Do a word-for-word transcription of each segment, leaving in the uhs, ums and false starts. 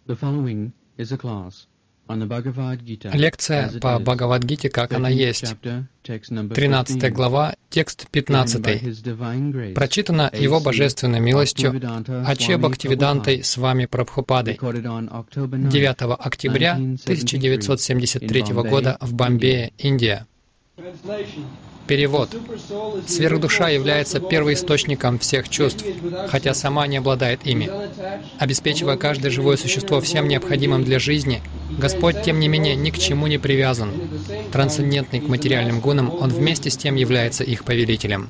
Лекция по Бхагавад-гите, как она есть. тринадцатая глава, текст пятнадцатый. Прочитано Его Божественной милостью Аче Бхактивидантой с вами Прабхупадой девятого октября тысяча девятьсот семьдесят третьего года в Бомбее, Индия. Перевод. Сверхдуша является первоисточником всех чувств, хотя сама не обладает ими. Обеспечивая каждое живое существо всем необходимым для жизни, Господь, тем не менее, ни к чему не привязан. Трансцендентный к материальным гунам, Он вместе с тем является их повелителем.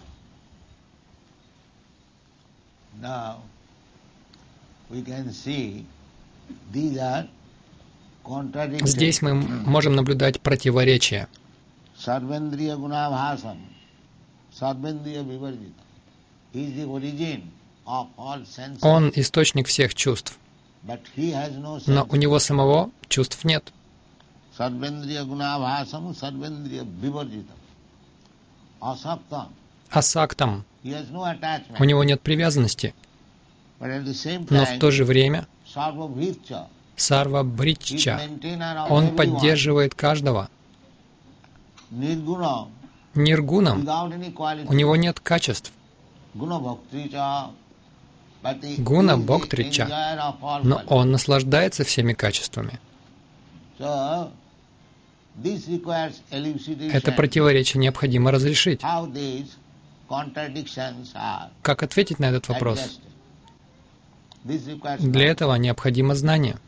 Здесь мы можем наблюдать противоречия. Sarvendriya gunabhasam, sarvendriya vivarjita. He is the origin of all senses. Он источник всех чувств, But he has no sense. но у него самого чувств нет. Sarvendriya gunabhasam, sarvendriya vivarjita. Asaktam. Асактам. He has no attachment. У него нет привязанности, But at the same но в time, то же время Sarvabhritcha. Сарва He is Бритча. maintainer of Он everyone. поддерживает каждого. Nirguna. Ниргунам. Without any quality. У него нет качеств. Guna bhaktricha. But he Гуна is the Бхактрича. enjoyer of all Но qualities. он наслаждается всеми качествами. So, this requires elucidation. Это противоречие необходимо разрешить. How these contradictions are Как ответить на этот вопрос? adjusted. This requires Для этого необходимо знание.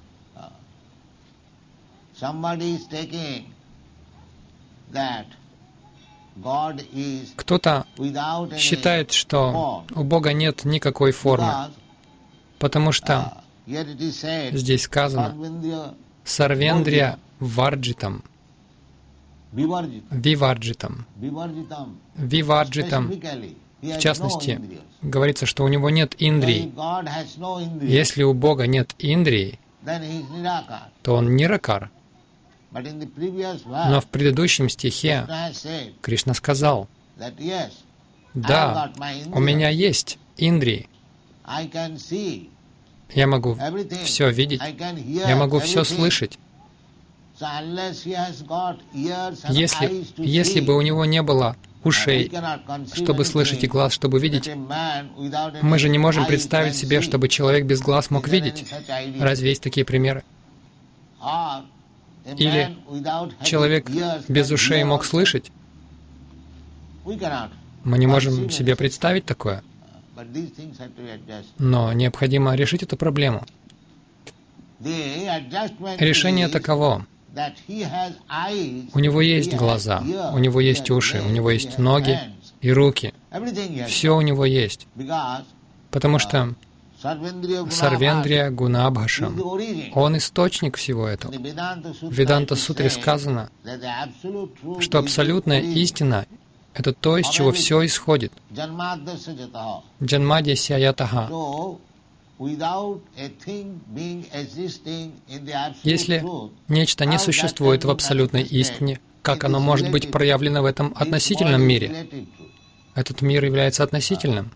somebody is taking that God is Кто-то without any считает, что у Бога нет никакой формы, because, потому что uh, here it is said, здесь сказано Sarvendriya «Сарвендрия варджитам», vivarjita, «виварджитам». vivarjitam. «Виварджитам» Specifically, he в has частности, no indriyas. говорится, что у него нет So индрий. if God has no indriyas, Если у Бога нет индрий, then he is nirakar. то он ниракар. But in the previous verse, Но в предыдущем стихе Krishna has said Кришна сказал: that yes, «Да, у меня есть индрии. I can see Я могу everything. все видеть, I can hear я могу все everything. слышать». So unless he has got ears and Если, eyes to если see, бы у него не было we ушей, cannot conceive чтобы слышать, и anything глаз, чтобы that видеть, a man without any мы же не можем eyes представить can себе, see. чтобы человек без глаз мог Is there видеть. any such idea? Разве есть такие примеры? Or a Или man without having человек ears без can ушей hear мог also? слышать? We cannot. Мы не можем conceive себе anything. представить такое. But these things have to be adjusted. Но необходимо решить эту проблему. The adjustment Решение is таково. that he has eyes, У него he есть has глаза, ears, у него he есть has уши, у legs, него he есть has ноги hands. и руки. Everything he has Все у него есть. because Потому что Sarvendriya Gunabhasam Сарвендрия is Гунабхашам, the origin. он источник всего In этого. the Vedanta Sutra В Веданта it is Сутре said сказано, that the absolute truth что is the абсолютная origin истина — это то, из чего все исходит. Janmadasya jataha. Джанмади Сяятаха. So, without a thing being existing in the absolute Если truth, нечто не how that существует can в be абсолютной manifested истине, как in оно this может быть relative проявлено в этом truth? This относительном world is мире? relative truth. Этот мир является относительным.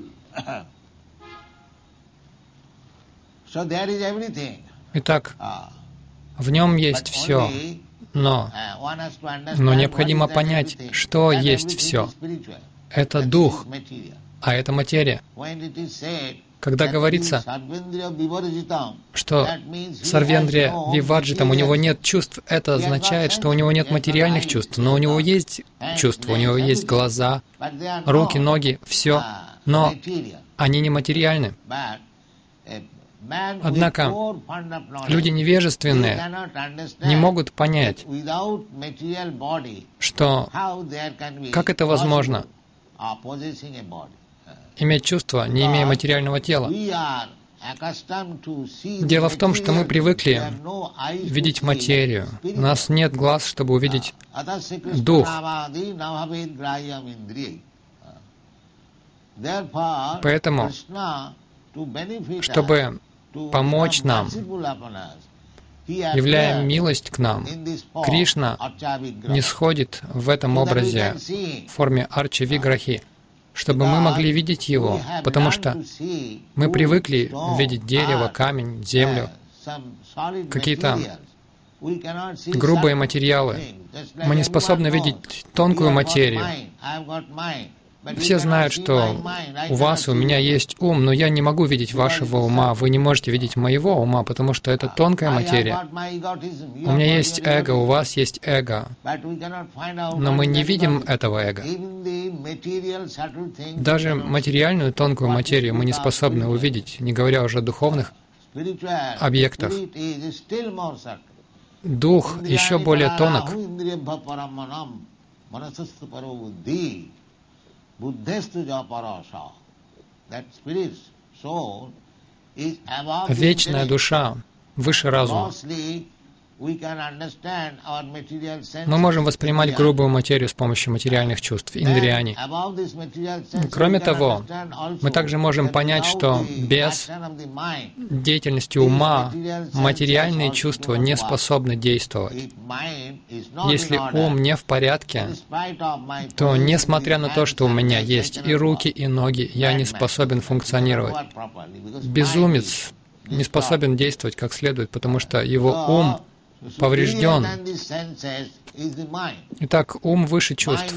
So there is everything. Итак, Ah, в нем but есть все, only, но uh, one has to understand Но what необходимо is that понять, everything. что That есть everything все. is spiritual. это That дух, is material. а это материя. When it is said Когда that говорится, he is sarvendriya vivarjitam, что that means he Сарвендрия has no Виварджитам, у него material. нет чувств, это означает, что у него нет материальных чувств, но у него есть чувства, у него есть глаза, But they are руки, not, ноги, все, uh, но material. они не материальны. But a man with Однако poor fund of knowledge, люди they невежественные cannot understand не могут понять, that without material body, что how there can be как это возможно possible, uh, possessing a body. иметь чувства, не имея материального тела. We are accustomed to see Дело the в том, что мы material. привыкли We have no eyes to видеть see материю. spirit. У нас нет глаз, чтобы увидеть Atasya дух. krishnavadi navabhed grayam indriyai. Therefore, Поэтому, Krishna, to benefit us, чтобы to помочь become нам, merciful upon us, he являя appeared милость к нам, in this form, Кришна Archa Vigraha, не сходит в этом so that we образе can see, в форме Арча Виграхи, чтобы мы могли видеть we Его, have потому learned что to see мы wood, привыкли stone, видеть дерево, earth, камень, землю, uh, какие-то грубые материалы. Мы не способны видеть тонкую материю. Все знают, что у вас и у меня есть ум, но я не могу видеть вашего ума, вы не можете видеть моего ума, потому что это тонкая материя. У меня есть эго, у вас есть эго, но мы не видим этого эго. Даже материальную тонкую материю мы не способны увидеть, не говоря уже о духовных объектах. Дух еще более тонок. Вечная душа выше разума. Мы можем воспринимать грубую материю с помощью материальных чувств, индрияни. Кроме того, мы также можем понять, что без деятельности ума материальные чувства не способны действовать. Если ум не в порядке, то, несмотря на то, что у меня есть и руки, и ноги, я не способен функционировать. Безумец не способен действовать как следует, потому что его ум поврежден. Итак, ум выше чувств.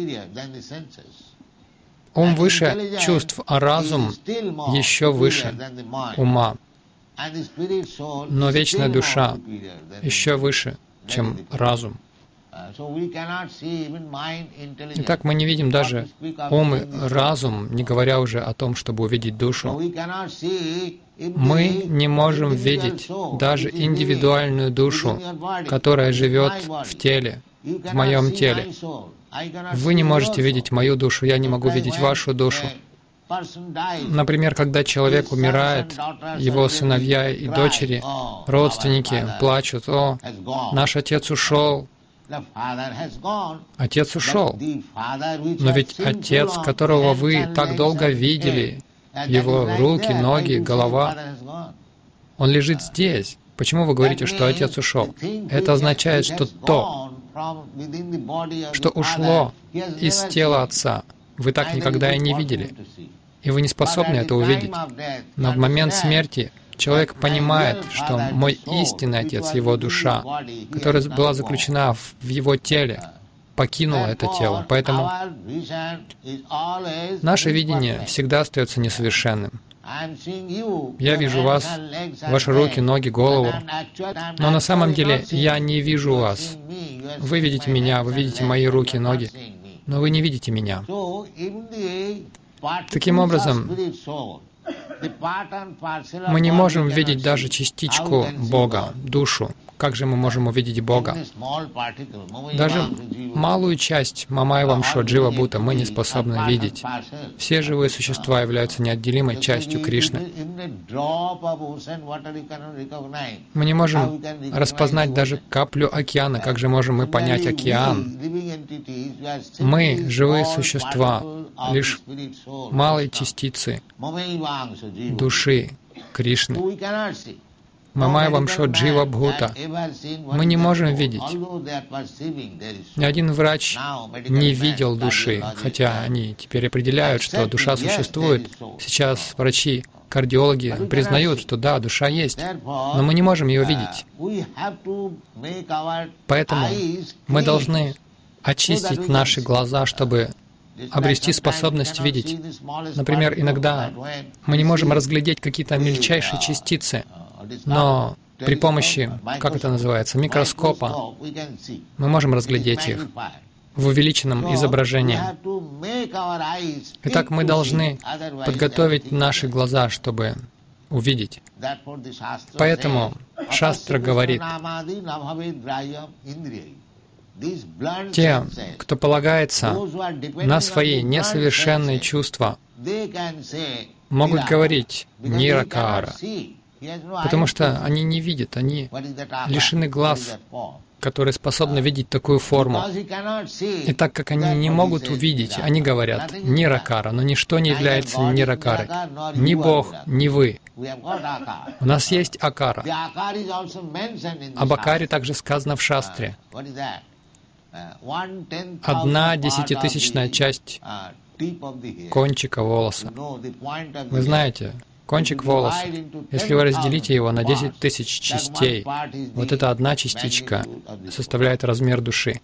Ум выше чувств, а разум еще выше ума. Но вечная душа еще выше, чем разум. Итак, мы не видим даже ум и разум, не говоря уже о том, чтобы увидеть душу. Мы не можем видеть даже индивидуальную душу, которая живет в теле, в моем теле. Вы не можете видеть мою душу, я не могу видеть вашу душу. Например, когда человек умирает, его сыновья и дочери, родственники плачут: «О, наш отец ушел». Отец ушел. Но ведь отец, которого вы так долго видели, его руки, ноги, голова, он лежит здесь. Почему вы говорите, что отец ушел? Это означает, что то, что ушло из тела отца, вы так никогда и не видели. И вы не способны это увидеть. Но в момент смерти человек понимает, что мой истинный отец, его душа, которая была заключена в его теле, покинула это тело. Поэтому наше видение всегда остается несовершенным. Я вижу вас, ваши руки, ноги, голову, но на самом деле я не вижу вас. Вы видите меня, вы видите мои руки, ноги, но вы не видите меня. Таким образом, мы не можем видеть даже частичку Бога, душу. Как же мы можем увидеть Бога? Даже малую часть Мамайвамшо Джива Бхута мы не способны видеть. Все живые существа являются неотделимой частью Кришны. Мы не можем распознать даже каплю океана. Как же можем мы понять океан? Мы, живые существа, лишь малой частицы души Кришны. Мамайвамшо Джива Бхута. Мы не можем видеть. Ни один врач не видел души, хотя они теперь определяют, что душа существует. Сейчас врачи, кардиологи признают, что да, душа есть, но мы не можем ее видеть. Поэтому мы должны очистить наши глаза, чтобы обрести способность видеть. Например, иногда мы не можем разглядеть какие-то мельчайшие частицы, но при помощи, как это называется, микроскопа, мы можем разглядеть их в увеличенном изображении. Итак, мы должны подготовить наши глаза, чтобы увидеть. Поэтому Шастра говорит: те, кто полагается на свои несовершенные чувства, могут говорить «ниракара», потому что они не видят, они лишены глаз, которые способны видеть такую форму. И так как они не могут увидеть, они говорят «ниракара», но ничто не является ниракарой. Ни Бог, ни вы. У нас есть акара. Об акаре также сказано в шастре. Одна десятитысячная часть кончика волоса. Вы знаете, Кончик волоса. Если вы разделите его на десять тысяч частей, вот эта одна частичка составляет размер души.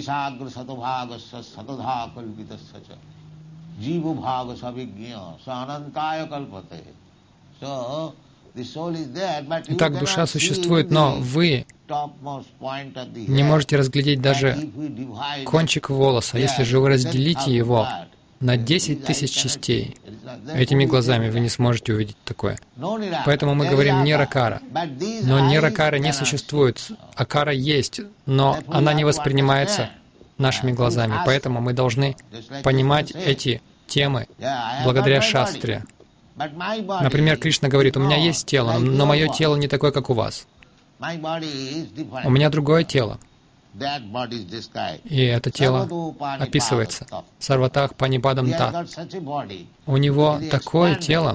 Итак, душа существует, но вы не можете разглядеть даже кончик волоса. Если же вы разделите его на десять тысяч частей, этими глазами вы не сможете увидеть такое. Поэтому мы говорим ниракара. Но ниракара не существует. Акара есть, но она не воспринимается нашими глазами. Поэтому мы должны понимать эти темы благодаря шастре. Например, Кришна говорит: у меня есть тело, но мое тело не такое, как у вас. У меня другое тело. И это тело описывается. Сарватах панипадам та. У него такое тело,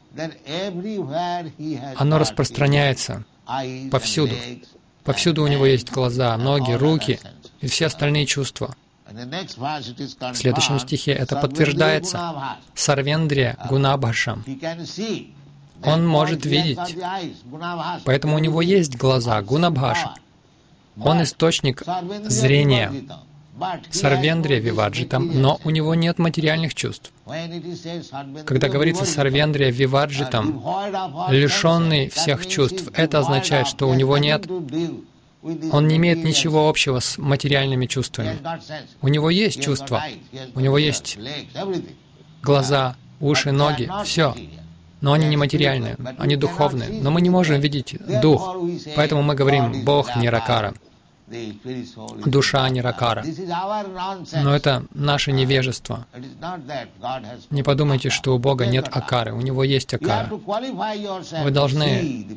оно распространяется повсюду. Повсюду у него есть глаза, ноги, руки и все остальные чувства. В следующем стихе это подтверждается. Сарвендрия гунабхашам. Он может видеть, поэтому у него есть глаза, гунабхаша. Он источник зрения, сарвендрия виваджитам, но у него нет материальных чувств. Когда говорится сарвендрия виваджитам, лишенный всех чувств, это означает, что у него нет, он не имеет ничего общего с материальными чувствами. У него есть чувства, у него есть глаза, уши, ноги, все. Но они не материальные, они духовные. Но мы не можем видеть дух. Поэтому мы говорим «Бог ниракара», «Душа ниракара». Но это наше невежество. Не подумайте, что у Бога нет акары. У Него есть акара. Вы должны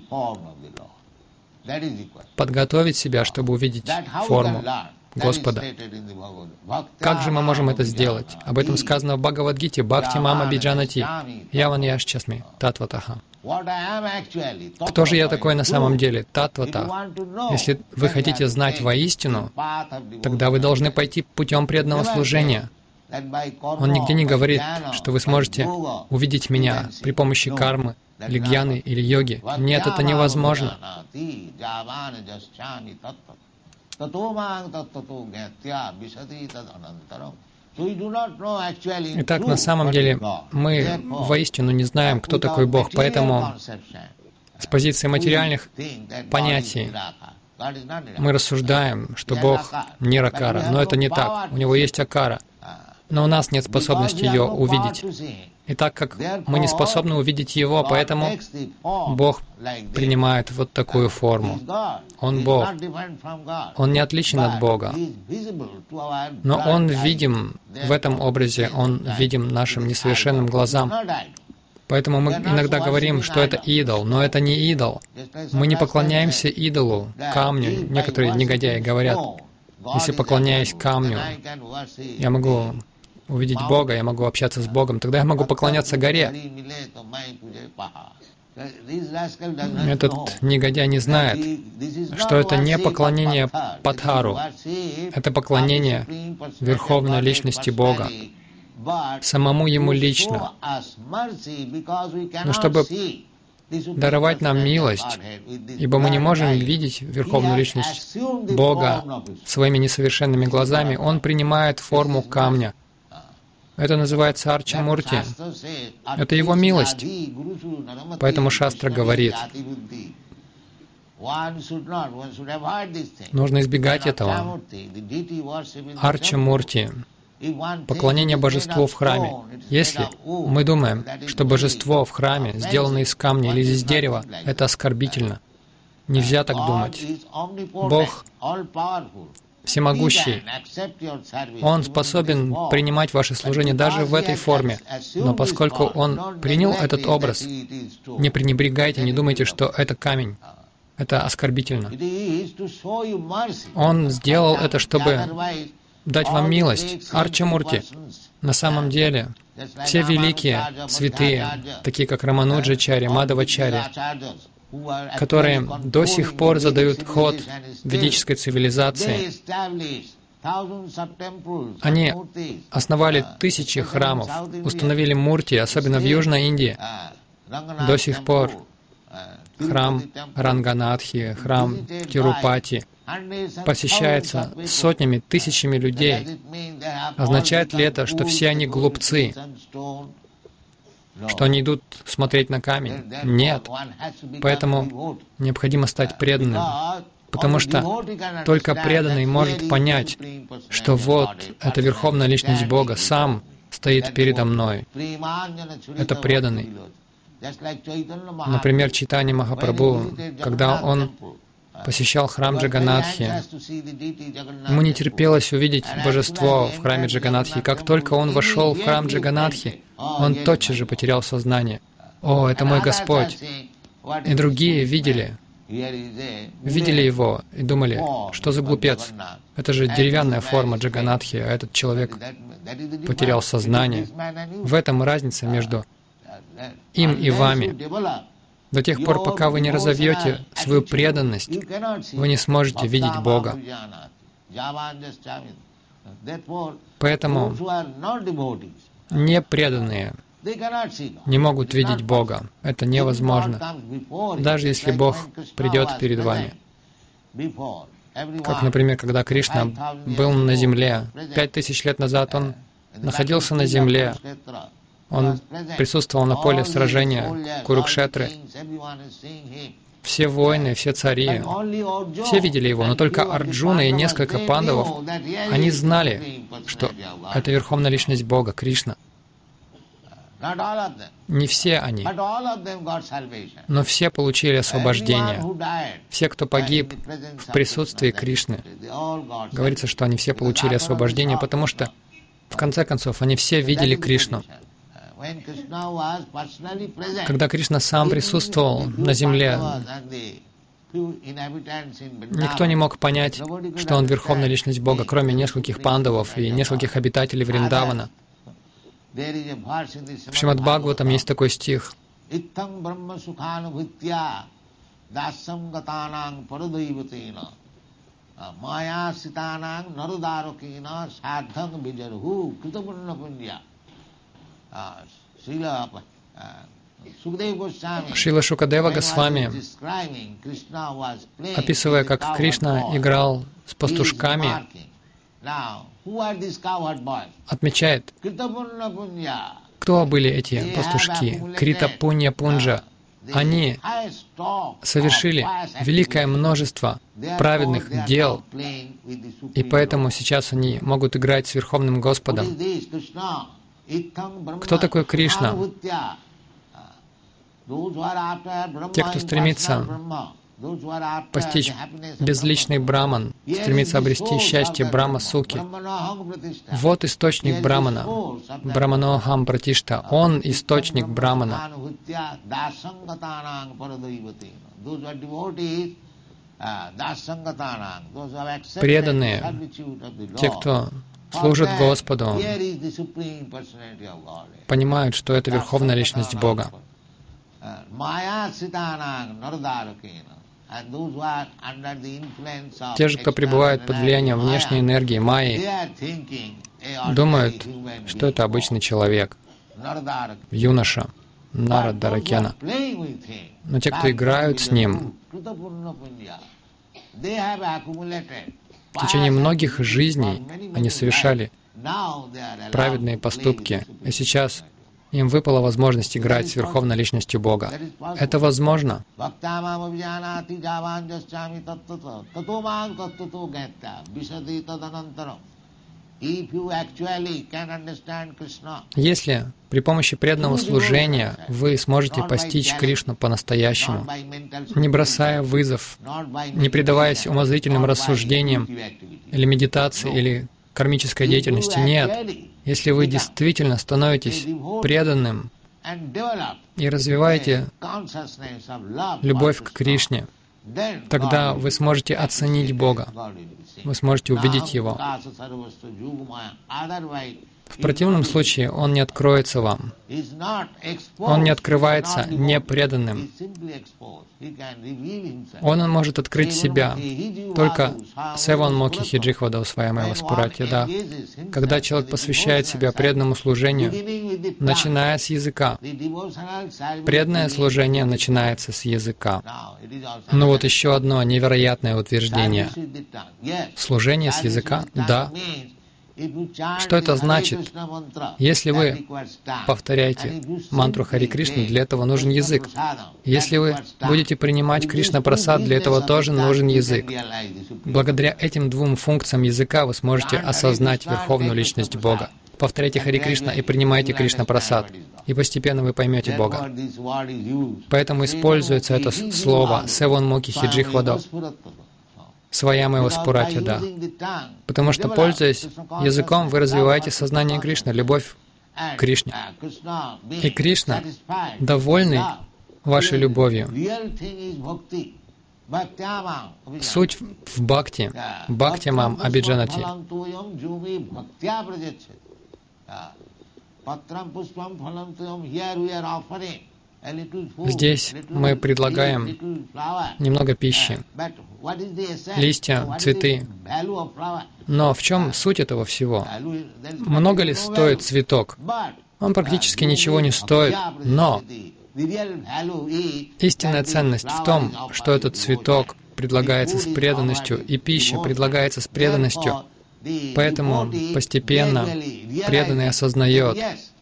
подготовить себя, чтобы увидеть форму Господа. Как же мы можем это сделать? Об этом сказано в Бхагавад-гите: «Бхакти мама биджанати, яван яшчасми, татватаха». Кто же я такой на самом деле? Татвата. Если вы хотите знать воистину, тогда вы должны пойти путем преданного служения. Он нигде не говорит, что вы сможете увидеть меня при помощи кармы, или гьяны, или йоги. Нет, это невозможно. Итак, на самом деле, мы воистину не знаем, кто такой Бог, поэтому с позиции материальных понятий мы рассуждаем, что Бог ниракара, но это не так. У Него есть акара, но у нас нет способности ее увидеть. И так как мы не способны увидеть Его, поэтому Бог принимает вот такую форму. Он Бог. Он не отличен от Бога. Но Он видим в этом образе, Он видим нашим несовершенным глазам. Поэтому мы иногда говорим, что это идол, но это не идол. Мы не поклоняемся идолу, камню. Некоторые негодяи говорят: если поклоняюсь камню, я могу увидеть Бога, я могу общаться с Богом, тогда я могу поклоняться горе. Этот негодяй не знает, что это не поклонение Падхару, это поклонение Верховной Личности Бога, самому Ему лично. Но чтобы даровать нам милость, ибо мы не можем видеть Верховную Личность Бога своими несовершенными глазами, Он принимает форму камня. Это называется Арча-мурти. Это Его милость. Поэтому Шастра говорит, нужно избегать этого. Арча-мурти. Поклонение божеству в храме. Если мы думаем, что божество в храме сделано из камня или из дерева, это оскорбительно. Нельзя так думать. Бог всемогущий. Он способен принимать ваше служение даже в этой форме. Но поскольку Он принял этот образ, не пренебрегайте, не думайте, что это камень. Это оскорбительно. Он сделал это, чтобы дать вам милость. Арча-мурти. На самом деле, все великие, святые, такие как Рамануджачарья, Мадхавачарья, которые до сих пор задают ход ведической цивилизации, они основали тысячи храмов, установили мурти, особенно в Южной Индии. До сих пор храм Ранганатхи, храм Тирупати посещается сотнями, тысячами людей. Означает ли это, что все они глупцы, что они идут смотреть на камень? Нет. Поэтому необходимо стать преданным, потому что только преданный может понять, что вот эта Верховная Личность Бога сам стоит передо мной. Это преданный. Например, Чайтанья Махапрабху, когда он посещал храм Джаганнатхи, ему не терпелось увидеть божество в храме Джаганнатхи. Как только он вошел в храм Джаганнатхи, он тотчас же потерял сознание. «О, это мой Господь!» И другие видели, видели его и думали, что за глупец? Это же деревянная форма Джаганнатхи, а этот человек потерял сознание. В этом разница между им и вами. До тех пор, пока вы не разовьете свою преданность, вы не сможете видеть Бога. Поэтому непреданные не могут видеть Бога. Это невозможно. Даже если Бог придет перед вами. Как, например, когда Кришна был на земле, пять тысяч лет назад он находился на земле, он присутствовал на поле сражения Курукшетры. Все воины, все цари, все видели его, но только Арджуна и несколько пандавов, они знали, что это Верховная Личность Бога, Кришна. Не все они, но все получили освобождение. Все, кто погиб в присутствии Кришны, говорится, что они все получили освобождение, потому что, в конце концов, они все видели Кришну. Когда Кришна сам присутствовал на земле, никто не мог понять, что он Верховная Личность Бога, кроме нескольких пандавов и нескольких обитателей Вриндавана. В Шримад Бхагаватам есть такой стих. Шрила Шукадева Госвами, описывая, как Кришна играл с пастушками, отмечает, кто были эти пастушки? Крита Пунья Пунджа. Они совершили великое множество праведных дел, и поэтому сейчас они могут играть с Верховным Господом. Кто такой Кришна? Те, кто стремится постичь безличный Браман, стремится обрести счастье Брахма-суки. Вот источник Брамана. Браманохам Пратишта. Он источник Брамана. Преданные, те, кто служат Господу, понимают, что это Верховная Личность Бога. Те же, кто пребывает под влиянием внешней энергии Майи, думают, что это обычный человек, юноша, Нарада Ракена. Но те, кто играют с ним, в течение многих жизней они совершали праведные поступки, и сейчас им выпала возможность играть с Верховной Личностью Бога. Это возможно. Если при помощи преданного служения вы сможете постичь Кришну по-настоящему, не бросая вызов, не предаваясь умозрительным рассуждениям или медитации, или кармической деятельности, нет. Если вы действительно становитесь преданным и развиваете любовь к Кришне, тогда вы сможете оценить Бога, вы сможете увидеть Его. В противном случае он не откроется вам. Он не открывается непреданным. Он может открыть себя только севан моки хиджихвада усваямая васпурати, да. Когда человек посвящает себя преданному служению, начиная с языка. Преданное служение начинается с языка. Но вот еще одно невероятное утверждение. Служение с языка? Да. Что это значит? Если вы повторяете мантру Хари Кришна, для этого нужен язык. Если вы будете принимать Кришна Прасад, для этого тоже нужен язык. Благодаря этим двум функциям языка вы сможете осознать Верховную Личность Бога. Повторяйте Хари Кришна и принимайте Кришна Прасад, и постепенно вы поймете Бога. Поэтому используется это слово «севан моки хиджихвадо». Сваямая васпурати, да. Потому что, пользуясь языком, вы развиваете сознание Кришны, любовь к Кришне. И Кришна, довольный вашей любовью. Суть в бхакти. Бхакти мам абиджанати. Здесь мы предлагаем немного пищи, листья, цветы. Но в чем суть этого всего? Много ли стоит цветок? Он практически ничего не стоит, но истинная ценность в том, что этот цветок предлагается с преданностью, и пища предлагается с преданностью. Поэтому постепенно преданный осознает: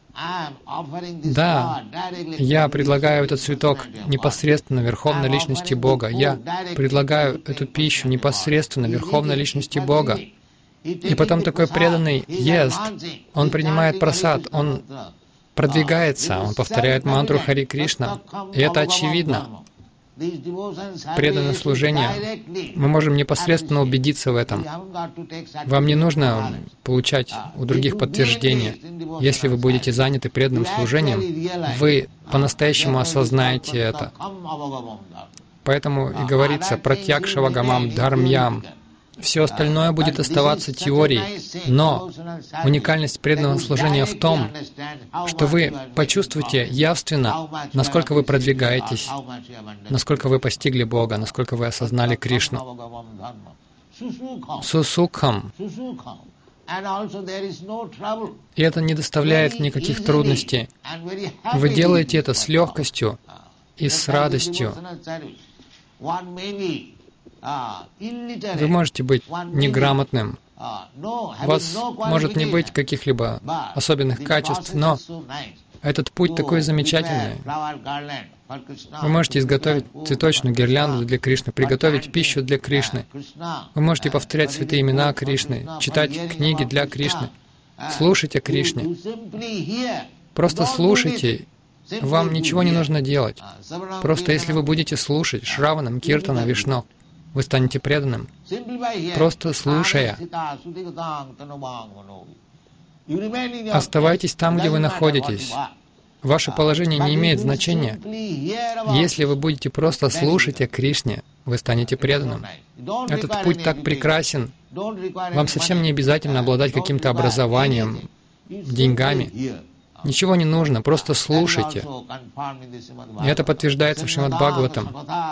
да, я предлагаю этот цветок непосредственно Верховной Личности Бога. Я предлагаю эту пищу непосредственно Верховной Личности Бога. И потом такой преданный ест, он принимает прасад, он продвигается, он повторяет мантру Хари Кришна. И это очевидно. Преданное служение, мы можем непосредственно убедиться в этом. Вам не нужно получать у других подтверждения. Если вы будете заняты преданным служением, вы по-настоящему осознаете это. Поэтому и говорится «пратьяк шавагамам дхармьям». Все остальное будет оставаться теорией, но уникальность преданного служения в том, что вы почувствуете явственно, насколько вы продвигаетесь, насколько вы постигли Бога, насколько вы осознали Кришну. Сусукхам. И это не доставляет никаких трудностей. Вы делаете это с легкостью и с радостью. Вы можете быть неграмотным, у вас может не быть каких-либо особенных качеств, но этот путь такой замечательный. Вы можете изготовить цветочную гирлянду для Кришны, приготовить пищу для Кришны. Вы можете повторять святые имена Кришны, читать книги для Кришны, слушать о Кришне. Просто слушайте. Вам ничего не нужно делать. Просто если вы будете слушать Шраванам, Киртана, Вишну, вы станете преданным, просто слушая. Оставайтесь там, где вы находитесь. Ваше положение не имеет значения. Если вы будете просто слушать о Кришне, вы станете преданным. Этот путь так прекрасен. Вам совсем не обязательно обладать каким-то образованием, деньгами. Ничего не нужно, просто слушайте. И это подтверждается в Шримад Бхагаватам.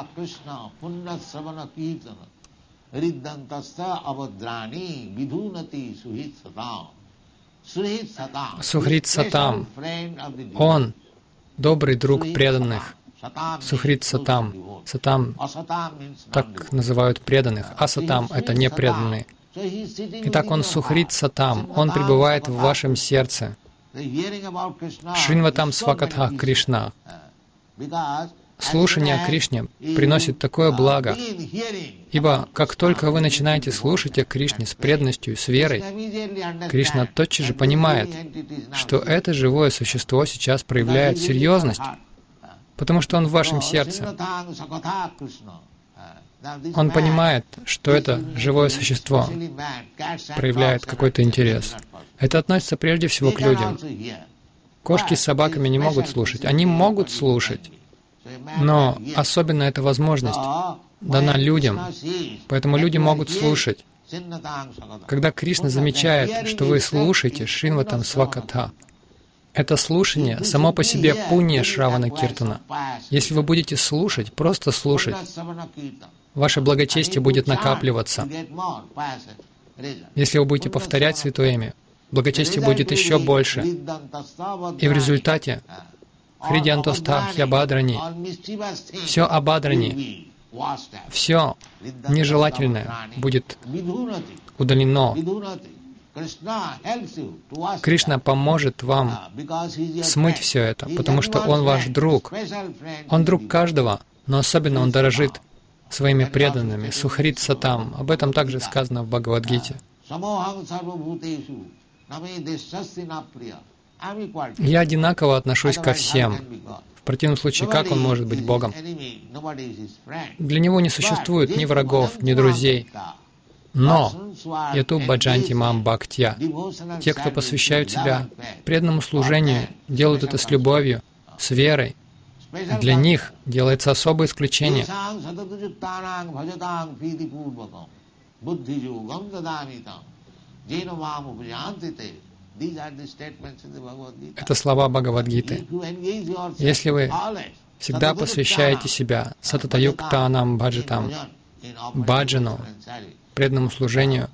Сухрит Сатам. Он добрый друг преданных. Сухрит Сатам. Сатам так называют преданных, а Сатам — это не преданные. Итак, он Сухрит Сатам. Он пребывает в вашем сердце. Шринватам свакатха Кришна. Слушание о Кришне приносит такое благо, ибо как только вы начинаете слушать о Кришне с преданностью и с верой, Кришна тотчас же понимает, что это живое существо сейчас проявляет серьезность, потому что он в вашем сердце. Он понимает, что это живое существо проявляет какой-то интерес. Это относится прежде всего к людям. Кошки с собаками не могут слушать. Они могут слушать, но особенно эта возможность дана людям. Поэтому люди могут слушать. Когда Кришна замечает, что вы слушаете Шринватам Свакатха, это слушание само по себе пунья Шравана Киртана. Если вы будете слушать, просто слушать, ваше благочестие будет накапливаться. Если вы будете повторять Святое Имя, благочестие будет еще больше. И в результате Хридьянтоста Хьябадрани, все обадрани, все нежелательное будет удалено. Кришна поможет вам смыть все это, потому что Он ваш друг. Он друг каждого, но особенно Он дорожит своими преданными. Сухрит Сатам. Об этом также сказано в Бхагавад-гите. Я одинаково отношусь ко всем. В противном случае, как Он может быть Богом? Для Него не существует ни врагов, ни друзей. Но «Яту баджанти мам бхактья» — те, кто посвящают себя преданному служению, делают это с любовью, с верой. Для них делается особое исключение. Это слова Бхагавад-гиты. Если вы всегда посвящаете себя сатата-юктанам бхаджатам, баджану, преданному служению,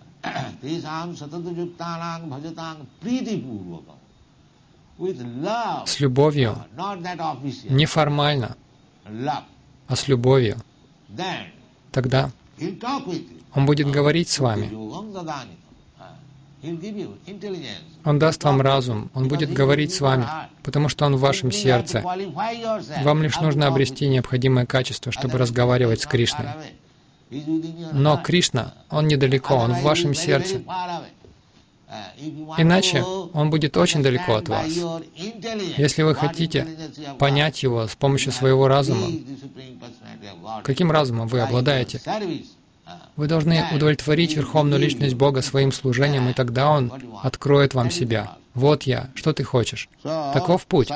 с любовью, не формально, а с любовью, тогда Он будет говорить с вами. Он даст вам разум, Он будет говорить с вами, потому что Он в вашем сердце. Вам лишь нужно обрести необходимое качество, чтобы разговаривать с Кришной. Но Кришна, Он недалеко, Он в вашем сердце. Иначе Он будет очень далеко от вас. Если вы хотите понять Его с помощью своего разума, каким разумом вы обладаете? Вы должны удовлетворить Верховную Личность Бога своим служением, и тогда Он откроет вам себя. Вот я, что ты хочешь? Таков путь.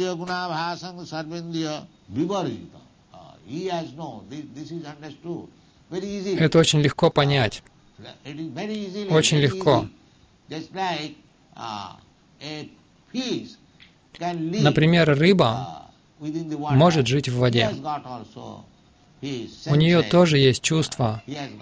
Это очень легко понять. Очень легко. Например, рыба может жить в воде. У нее тоже есть чувства,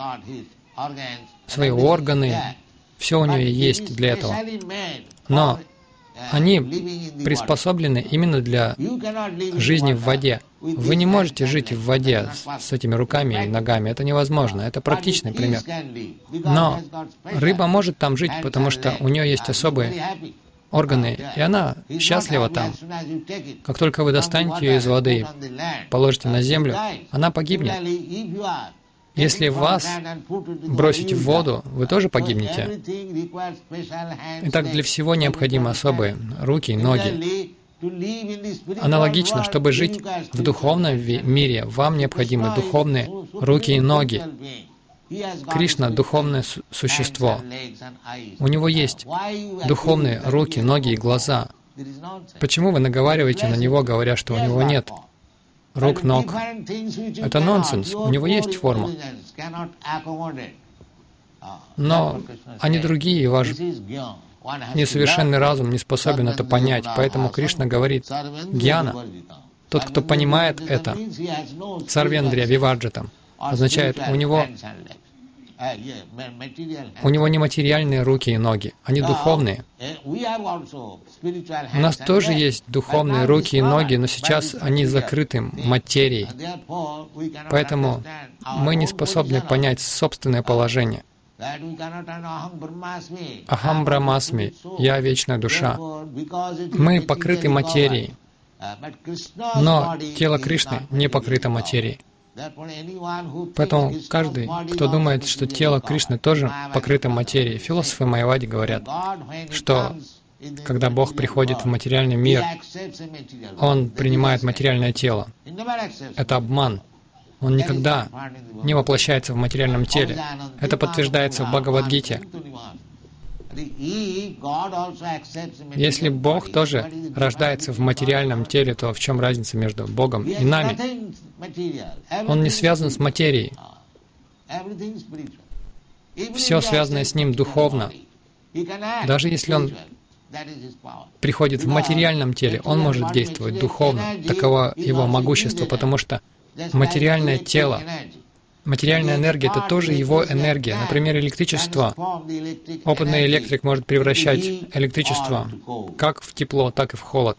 свои органы, все у нее есть для этого. Но они приспособлены именно для жизни в воде. Вы не можете жить в воде с этими руками и ногами, это невозможно, это практичный пример. Но рыба может там жить, потому что у нее есть особые органы, и она счастлива там. Как только вы достанете ее из воды и положите на землю, она погибнет. Если вас бросить в воду, вы тоже погибнете. Итак, для всего необходимы особые руки и ноги. Аналогично, чтобы жить в духовном мире, вам необходимы духовные руки и ноги. Кришна — духовное су- существо. У Него есть духовные руки, ноги и глаза. Почему вы наговариваете на Него, говоря, что у Него нет рук, ног? Это нонсенс. У Него есть форма. Но они другие, и ваш несовершенный разум не способен это понять. Поэтому Кришна говорит: гьяна, тот, кто понимает это, сарвендрия виварджатам, означает, у него, у него не материальные руки и ноги, они духовные. У нас тоже есть духовные руки и ноги, но сейчас они закрыты материей. Поэтому мы не способны понять собственное положение. Ахам Брахмасми, я вечная душа. Мы покрыты материей, но тело Кришны не покрыто материей. Поэтому каждый, кто думает, что тело Кришны тоже покрыто материей, философы Майявади говорят, что когда Бог приходит в материальный мир, Он принимает материальное тело. Это обман. Он никогда не воплощается в материальном теле. Это подтверждается в Бхагавад-гите. Если Бог тоже рождается в материальном теле, то в чем разница между Богом и нами? Он не связан с материей. все связанное с Ним духовно. Даже если Он приходит в материальном теле, Он может действовать духовно. Таково Его могущество, потому что материальное тело, материальная энергия — это тоже Его энергия. Например, электричество. Опытный электрик может превращать электричество как в тепло, так и в холод.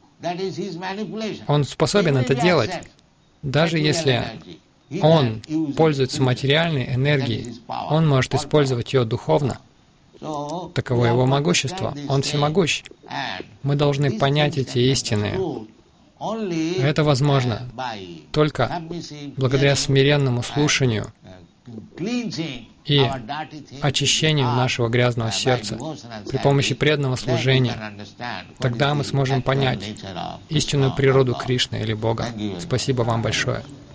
Он способен это делать. Даже если он пользуется материальной энергией, он может использовать ее духовно. Таково Его могущество. Он всемогущ. Мы должны понять эти истины. Это возможно только благодаря смиренному слушанию и очищению нашего грязного сердца при помощи преданного служения. Тогда мы сможем понять истинную природу Кришны или Бога. Спасибо вам большое.